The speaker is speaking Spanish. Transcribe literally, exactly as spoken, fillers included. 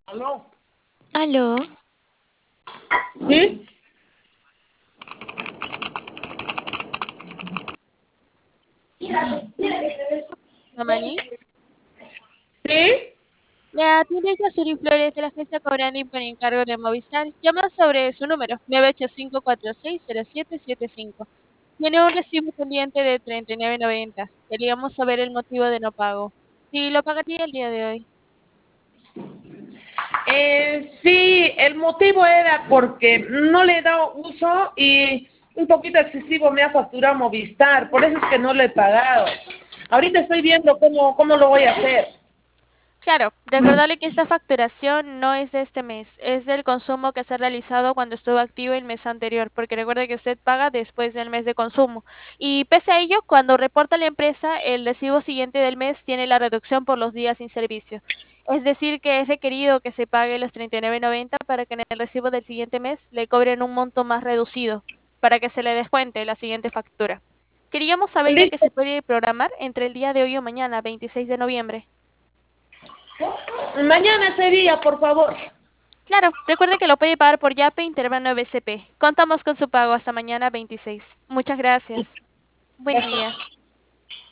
¿Aló? Aló, ¿Sí? Mamani. ¿Sí? La atiende Yasuri Flores de la agencia Cobrani por encargo de Movistar. Llama sobre su número, nueve ocho cinco cuatro seis cero siete siete cinco. Tiene un recibo pendiente de treinta y nueve noventa. Queríamos saber el motivo de no pago. Si lo pagaría el día de hoy. Eh, sí, el motivo era porque no le he dado uso y un poquito excesivo me ha facturado Movistar, por eso es que no lo he pagado. Ahorita estoy viendo cómo, cómo lo voy a hacer. Claro, recordarle que esta facturación no es de este mes, es del consumo que se ha realizado cuando estuvo activo el mes anterior, porque recuerde que usted paga después del mes de consumo. Y pese a ello, cuando reporta la empresa, el recibo siguiente del mes tiene la reducción por los días sin servicio. Es decir, que es requerido que se pague los treinta y nueve noventa para que en el recibo del siguiente mes le cobren un monto más reducido, para que se le descuente la siguiente factura. Queríamos saber ya que Listo. se puede programar entre el día de hoy o mañana, veintiséis de noviembre. Mañana sería, por favor. Claro, recuerde que lo puede pagar por Yape Interbanco B C P. Contamos con su pago hasta mañana veintiséis. Muchas gracias. Buen día.